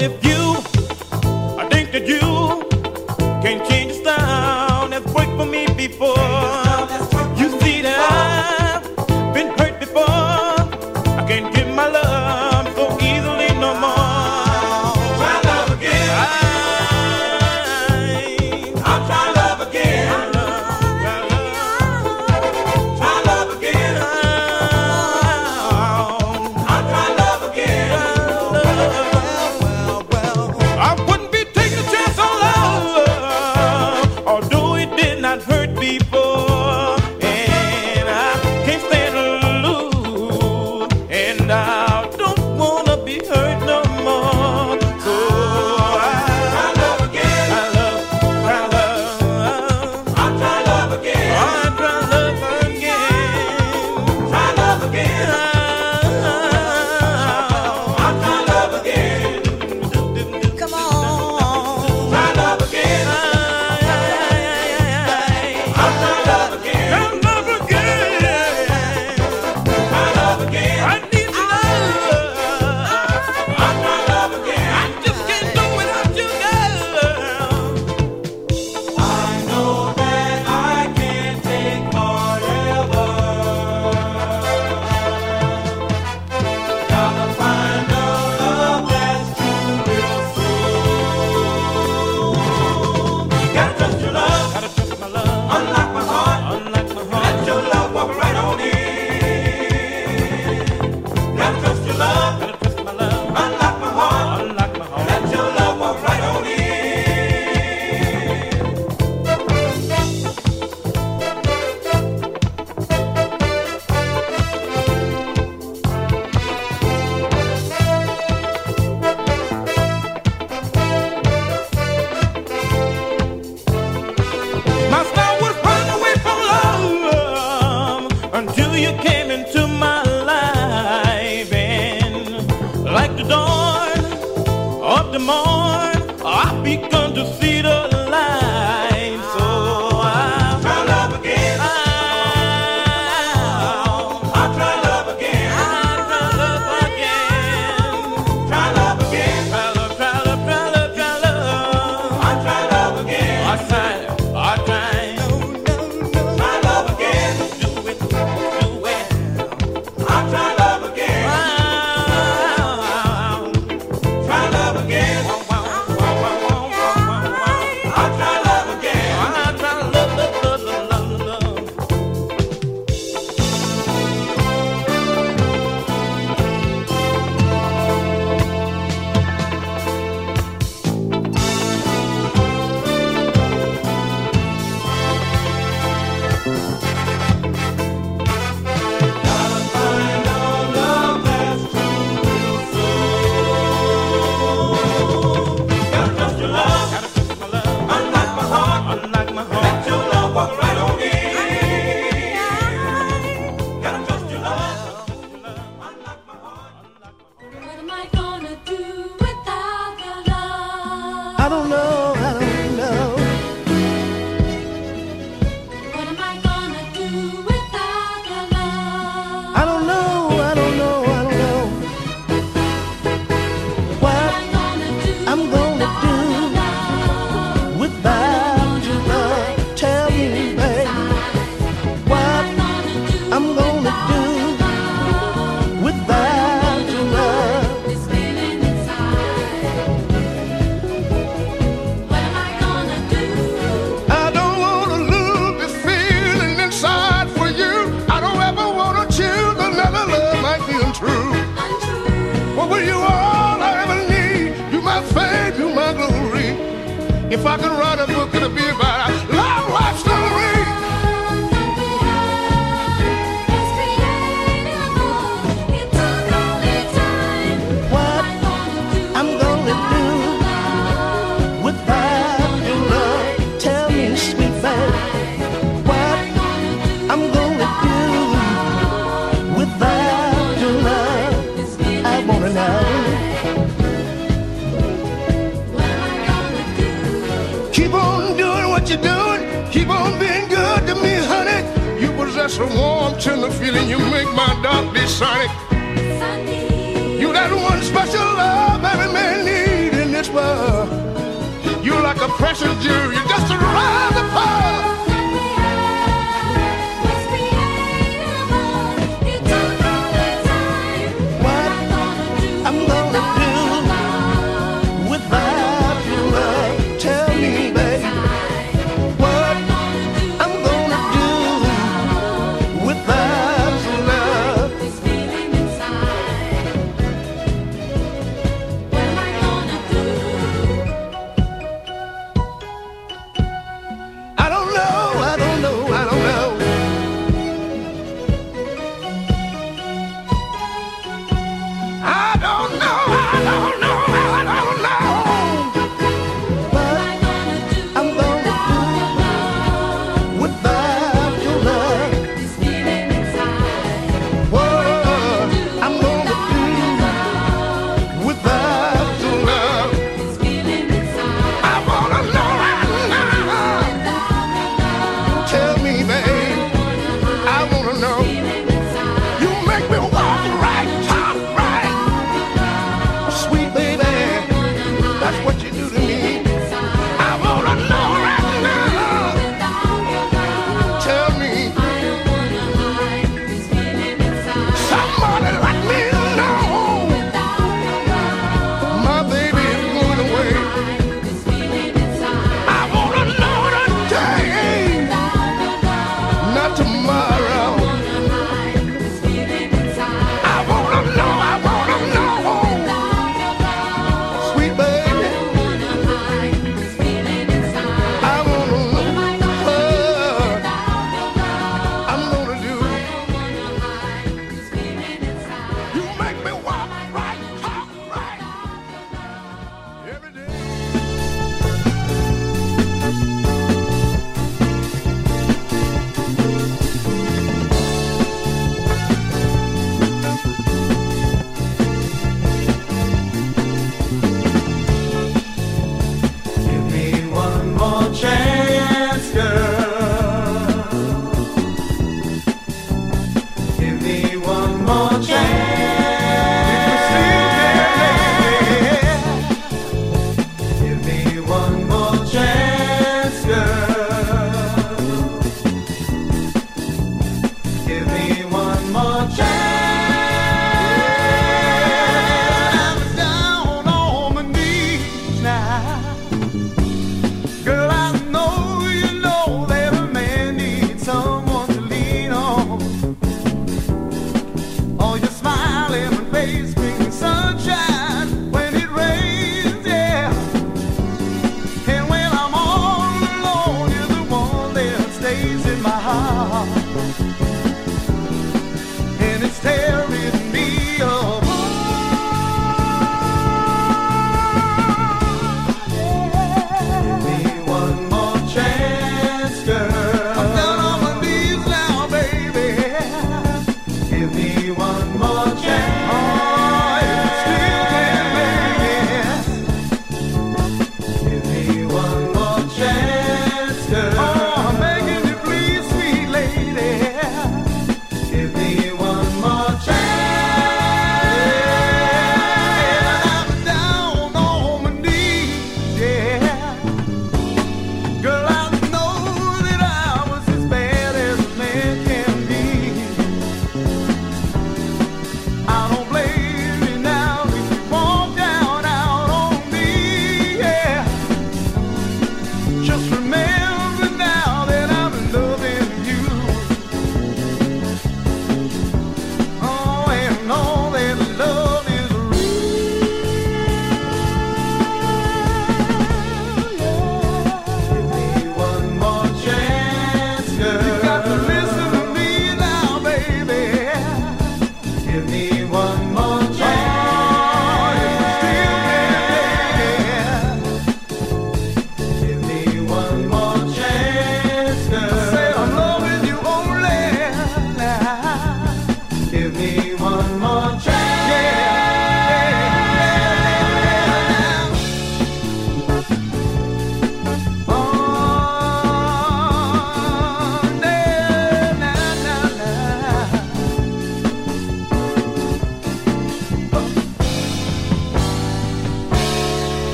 If I could write a book, it'd be about a long life story. What I'm gonna do without your love? Tell me, sweet babe. What I'm gonna do without your love? I wanna know. Keep on doing what you're doing. Keep on being good to me, honey. You possess a warm, tender feeling. You make my dark day sunny. You that one special love every man needs. precious jewel. You're just around the pearl. What I'm gonna do without your love? Tell me, baby. What I'm gonna do without your love? This feeling inside. What am I gonna do? I don't know, I don't know, I don't know. I don't know, I don't know, I don't know. What am I gonna do I'm gonna without your love. this feeling inside? What I'm gonna do without your love. This feeling inside. I wanna know right now. Tell me, babe. I wanna know. Feeling inside. You make me walk right, talk right.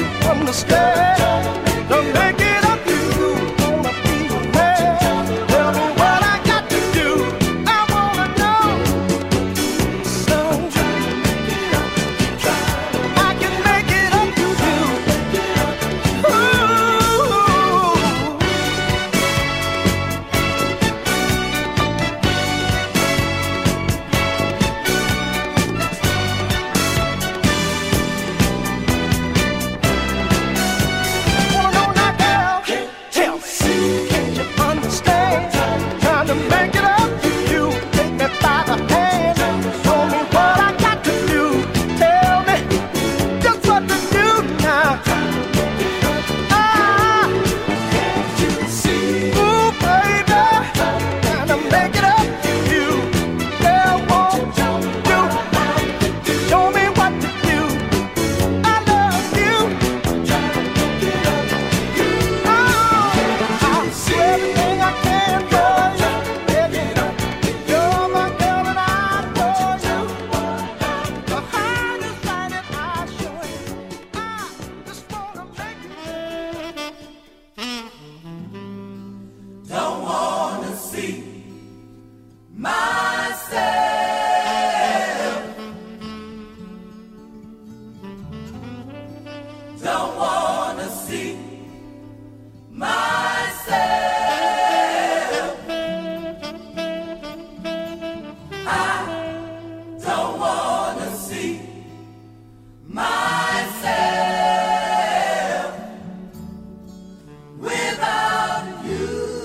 understand. To make it up to you, wanna be a man. Tell me what I got to do. I wanna know. So I can make it up to you. Wanna know now, girl? Tell me, can't you understand? Trying to make it up to you. Take me by the hand. Show me what I got to do. Tell me just what to do now. Ah, ooh, baby, trying to make it up to you. Girl, won't you show me what to do? I love you. I'll do everything I can for you, baby. You're my girl and I adore you. The heart is right and I'll show you. I just wanna make it. Don't wanna see myself. Don't wanna see myself. I don't wanna see myself without you.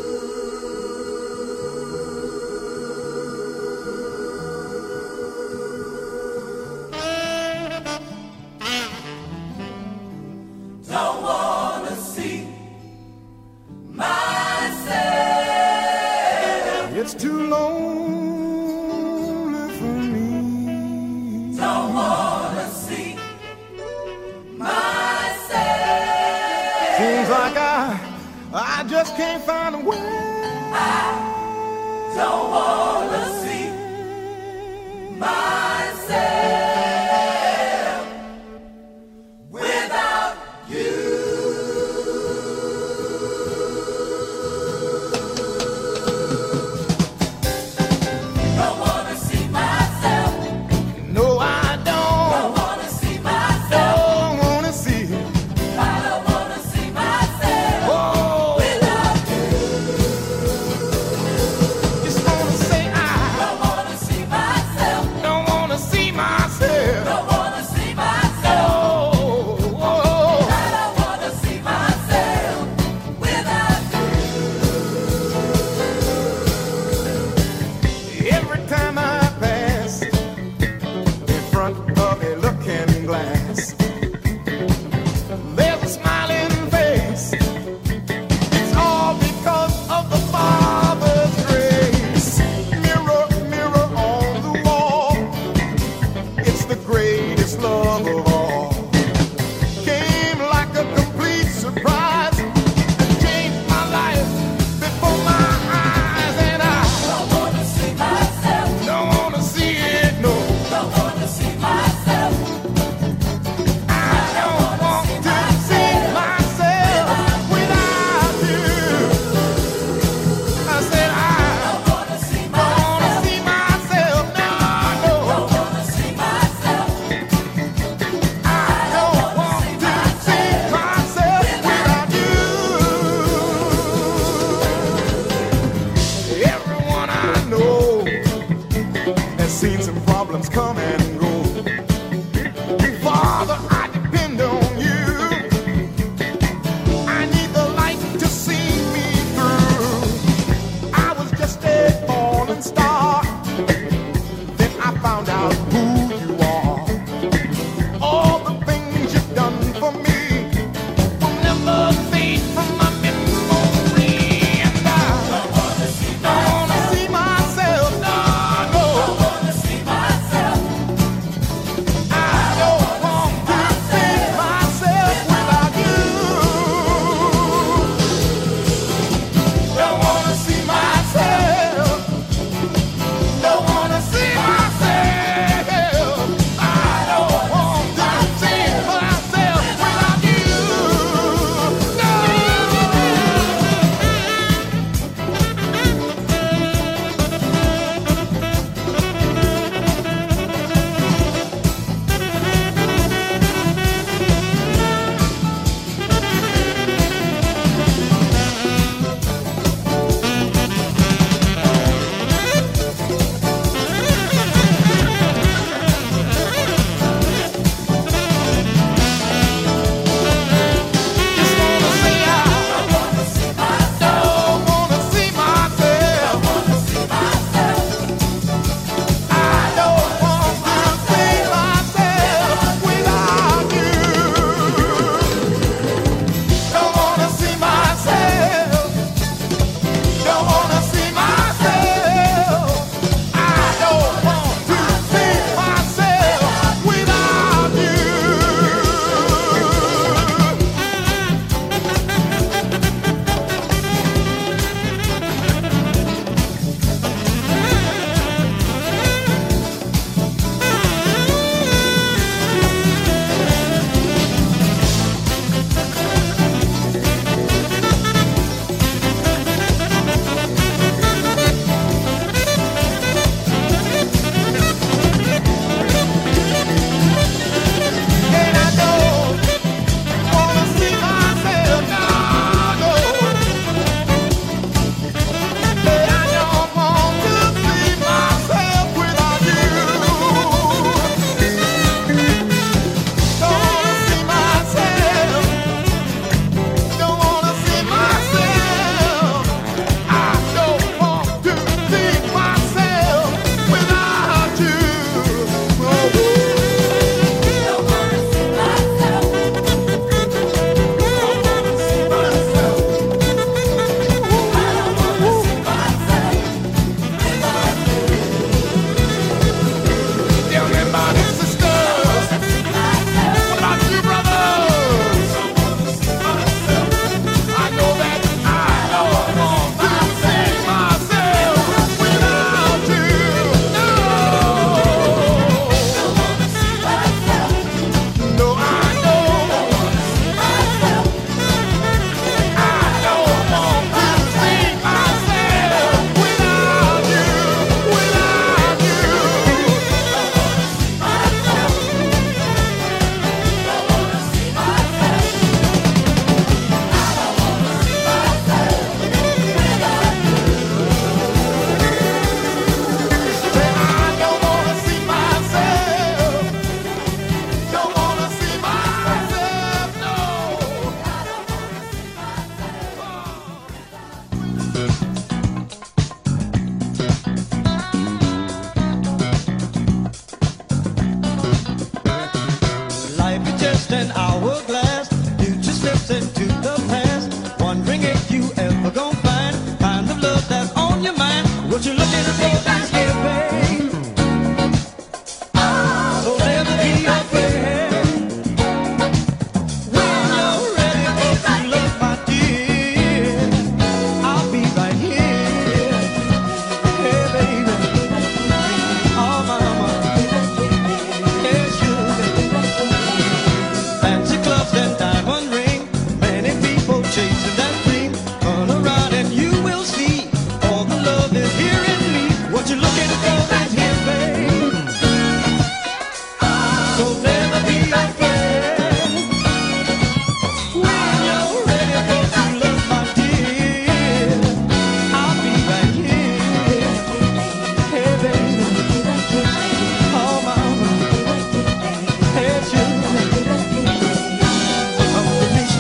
Don't wanna see myself. It's too lonely for me. Don't wanna see myself. Seems like I just can't find a way. Don't wanna see myself without you. Don't wanna see myself. No, I Don't don't. wanna see myself. Don't wanna see. I don't wanna see myself Oh, without you. just wanna say I Don't wanna see myself. don't wanna see myself.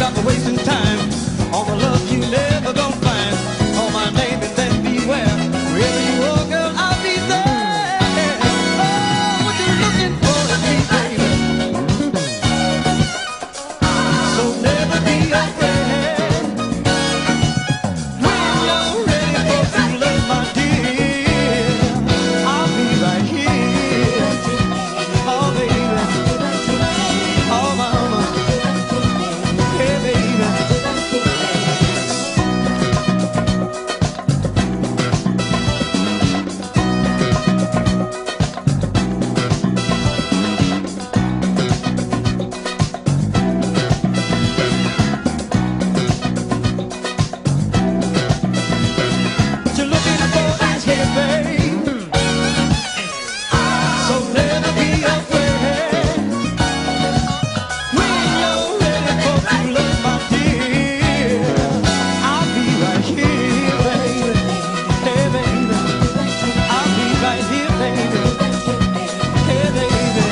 stop wasting time on the love you never gonna find. Call my name and then beware. Wherever you are, girl, I'll be there. Oh, what you looking for in me, baby? So never be afraid. When you're ready for true love, my dear, I'll be right here. Oh, baby. Oh, mama. Hey, baby. What you're looking for is here, babe. So never be afraid. When you're ready for true love, my dear, I'll be right here, baby. Hey, baby. I'll be right here, baby. Hey, baby.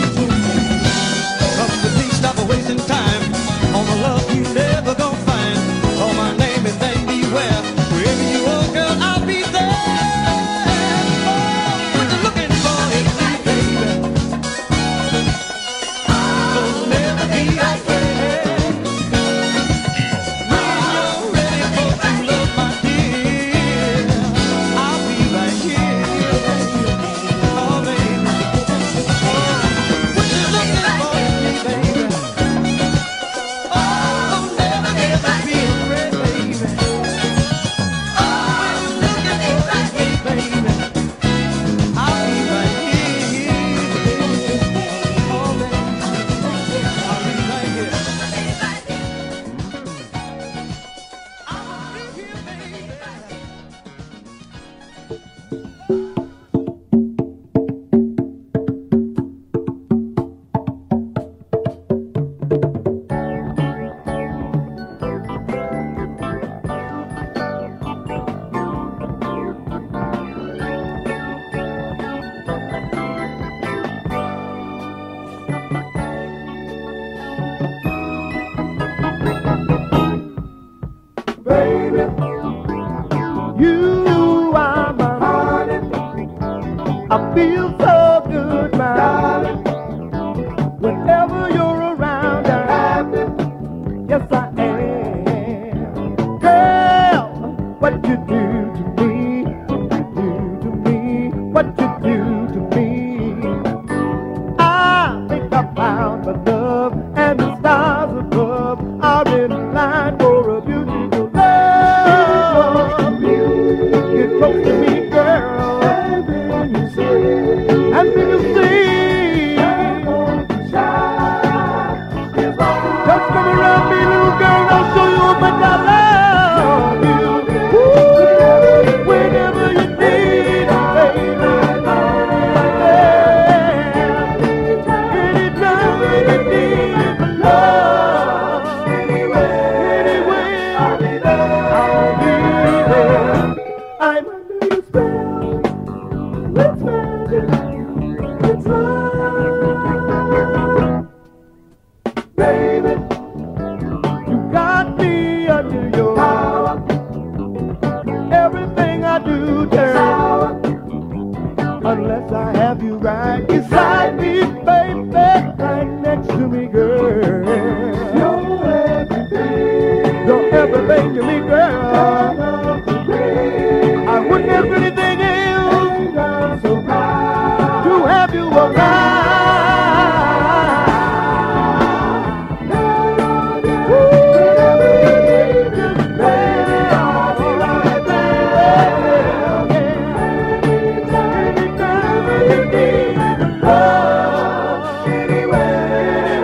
Come with me, stop wasting time on the love you never gonna find. Call my name and then beware. Wherever you are, girl, I'll be there. Oh, what you looking for is me, baby. So never be afraid. When you're ready for true love, my dear, I'll be right here. Oh, baby. Oh, what you looking for is me, baby. Oh, never, never be afraid, baby. Oh, when you're looking for is me, baby. I'll be right here. Oh, baby. I'll be right here. I'll be here, baby. Baby, you are my honey. I feel so good, my darling. Whenever you're around, I'm happy. Yes, I am. Girl, what you do to me, what you do to me. I think I found my love, and the stars above are in line for a beautiful love. Get close to me, girl, and then you see, just come around me, little girl, I'll show you how much I love you. Whenever you need it, baby, anytime you need love, anyway, I'll be there. I'm under your spell. It's magic. It's love. Baby, you got me under your power. Everything I do turns sour unless I have you right beside me, baby, right next to me, girl. You're everything. You're everything to me, girl. I wouldn't have anything else so proud to have you around.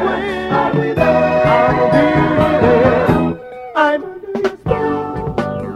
I'm under your spell.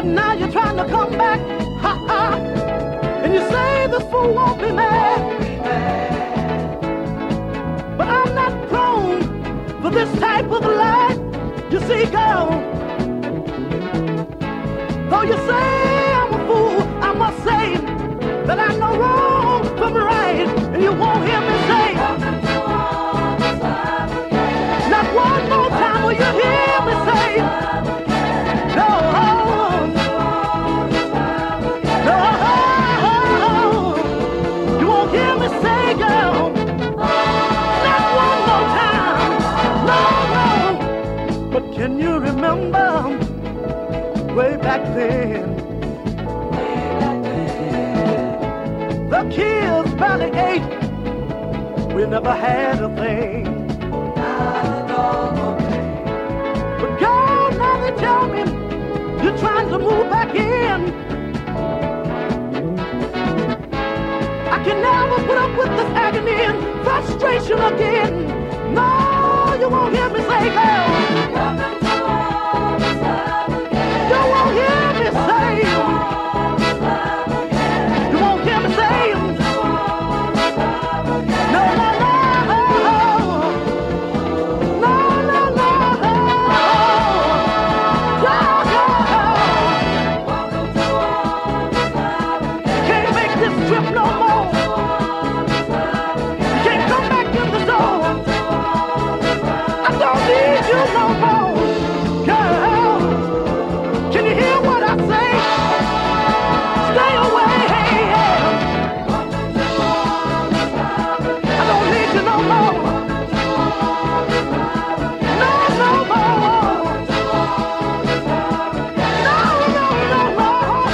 And now you're trying to come back, ha ha. And you say this fool won't be mad. But I'm not prone for this type of life. You see, girl, though you say I'm a fool, I must say that I know wrong from right. And you won't hear me say, not one more time will you hear me say, no, no, you won't hear me say, girl, not one more time, no, no. But can you remember way back then? The kids barely ate, we never had a thing. But girl, now they tell me you're trying to move back in. I can never put up with this agony and frustration again. No, you won't hear me say, girl. You won't hear me say. You won't hear me say. No, no, no. No, no, no. Can't make this trip no more. Can't come back in the door. I don't need you no more. Girl, can you hear what I say? Stay away. I don't need you no more. No, no more. No, no, no, no.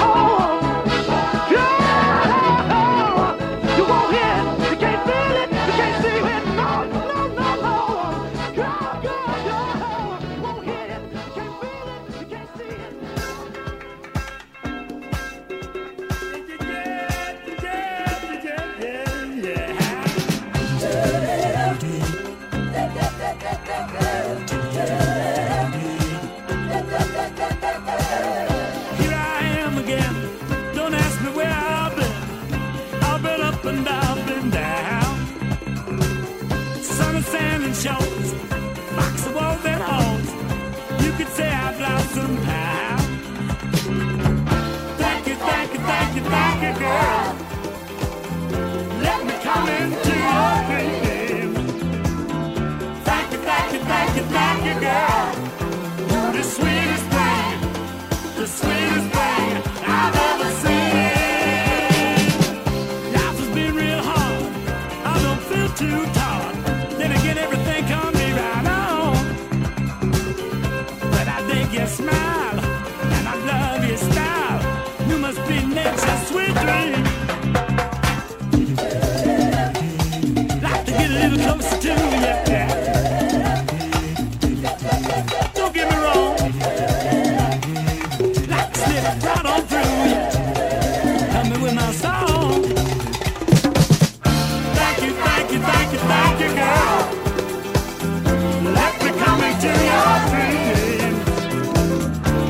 Girl, you won't hear it. You can't feel it. You can't see it. No, no, no, no. Girl, girl, girl, you won't hear it. You can't feel it. You can't see it. Here I am again. Don't ask me where I've been. I've been up and down, been down. Sun and sand and shores, box of walls and halls. You could say I've lost some pound. Thank you, thank you, thank you, thank you, girl. Let me come into your dreams. Thank you, thank you, thank you, thank you, girl. You're the sweetest thing, the sweetest thing I've ever seen. Life has been real hard, I don't feel too tired. Then again, everything come me right on. But I dig your smile, and I love your style. You must be nature's sweet dream. Like to get a little closer to you, yeah. Don't get me wrong. Like to slip right on through you. Help me with my song. Thank you, thank you, thank you, thank you, girl. Let me come into your dreams.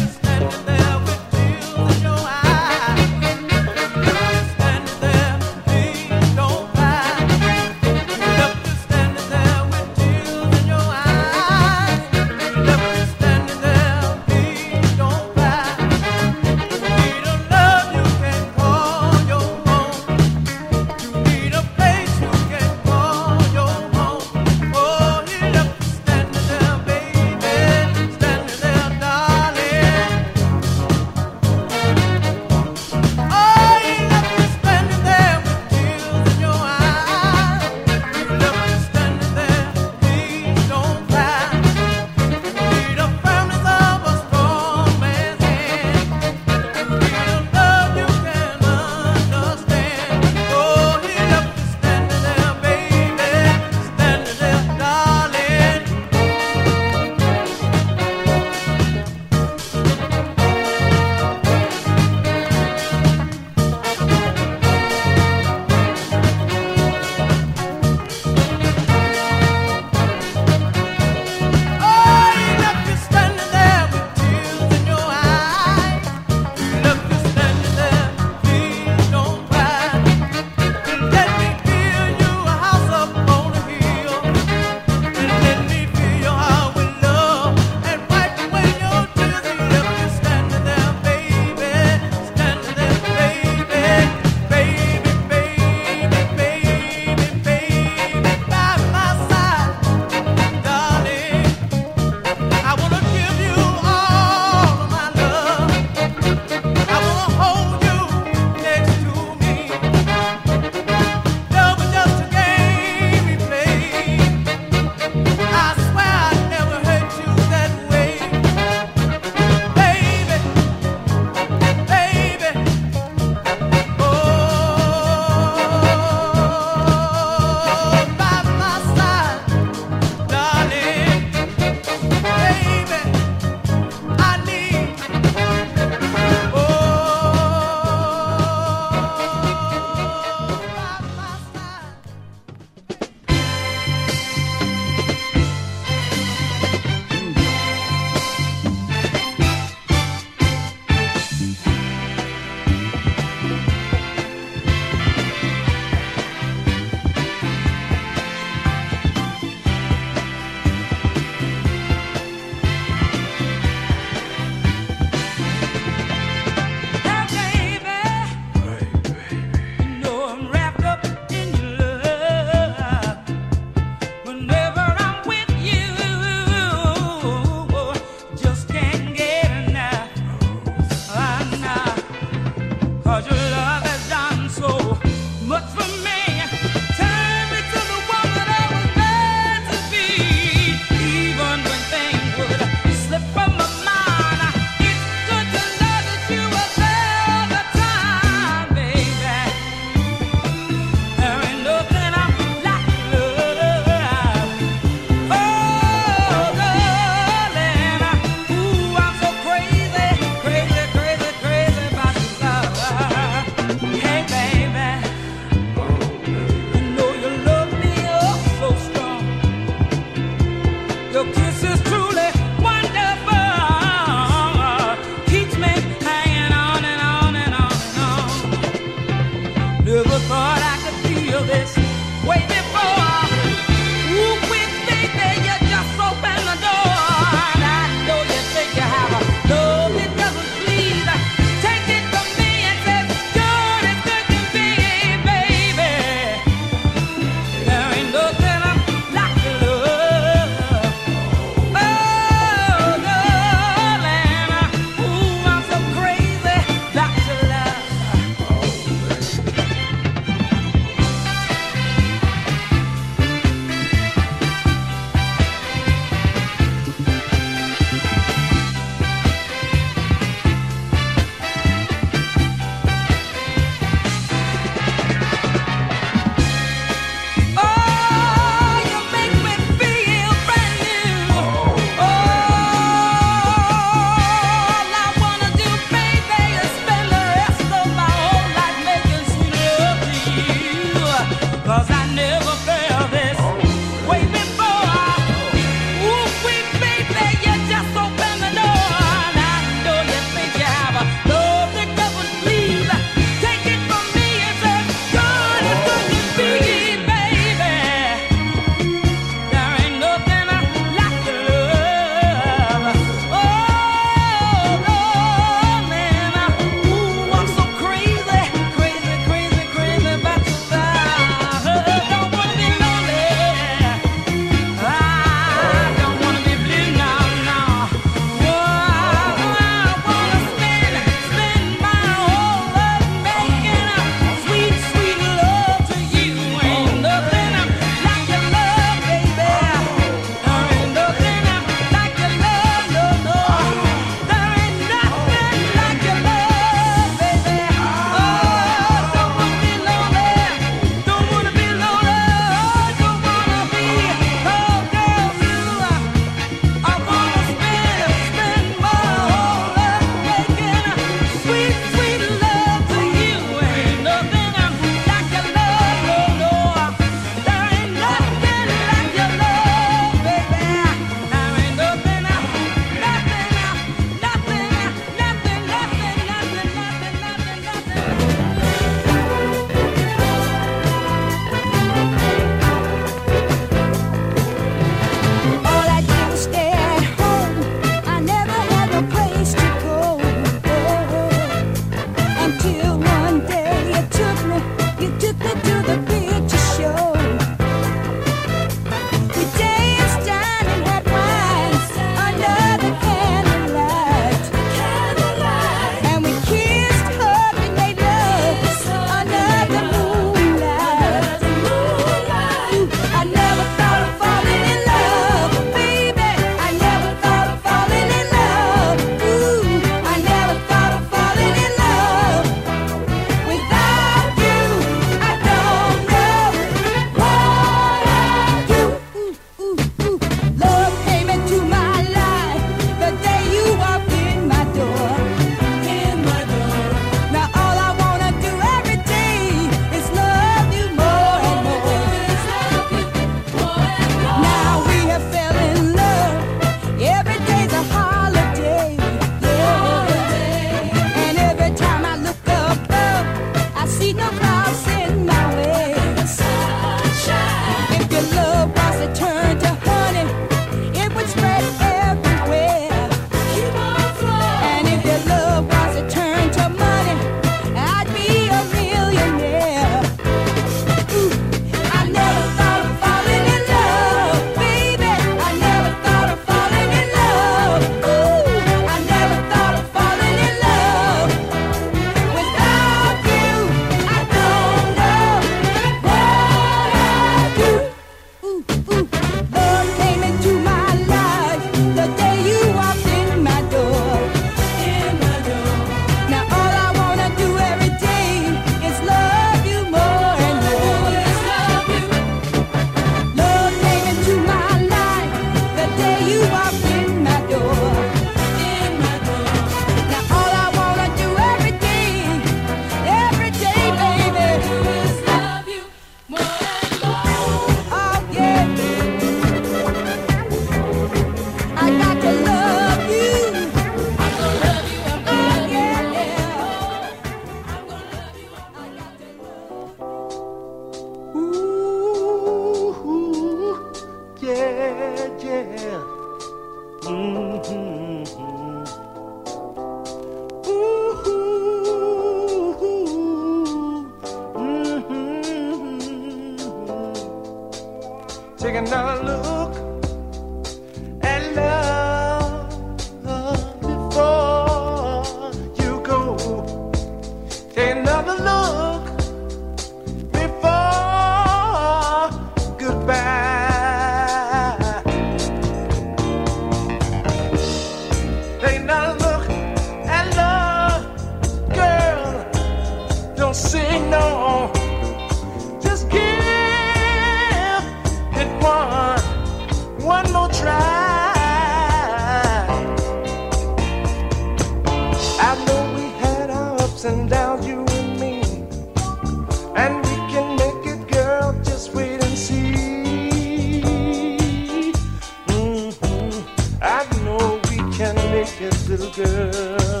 little girl.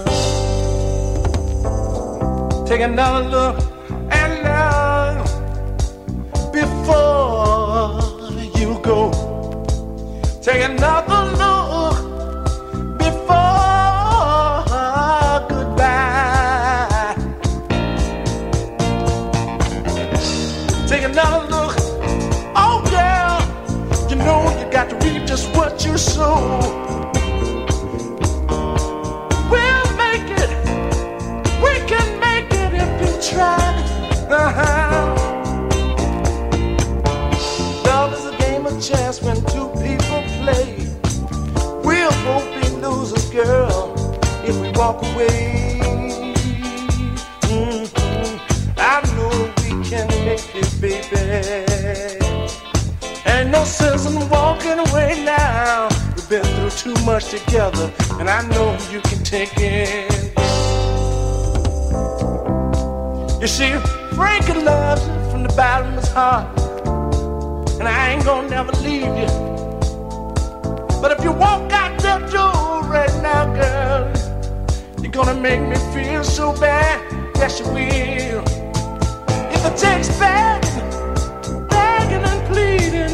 Take another look and love before you go. Take another look before goodbye. Take another look. Oh girl, you know you got to reap just what you sow. We'll make it. We can make it if you try. Love is a game of chess when two people play. We'll both be losers, girl, if we walk away. I know we can make it, baby. Ain't no sense in walking away now. We've been through too much together, and I know you can take it. You see, Frankie loves you from the bottom of his heart, and I ain't gonna never leave you. But if you walk out that door right now, girl, you're gonna make me feel so bad. Yes, you will. If it takes begging, begging and pleading,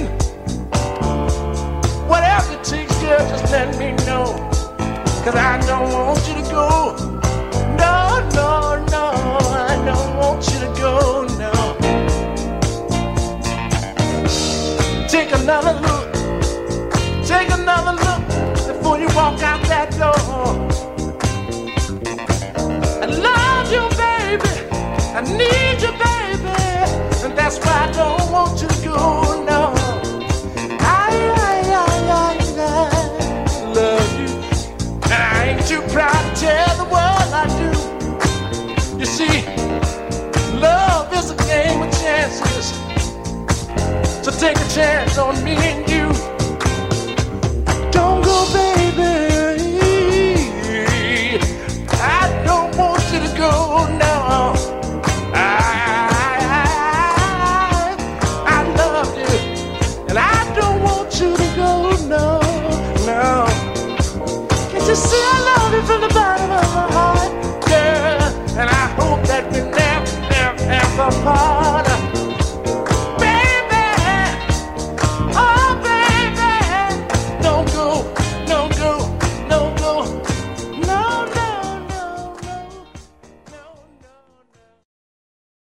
whatever it takes, girl, just let me know. 'Cause I don't want you to go. No, no, no, I don't want you to go, no. Take another look. Take another look before you walk out that door. I love you, baby. I need you, baby. And that's why I don't want you to go, no. I love you. And I ain't too proud to tell the world I do. You see, love is a game of chances. So take a chance on me and you. Don't go, baby. I don't want you to go now. I love you, and I don't want you to go, no, no. Can't you see I love you from the bottom?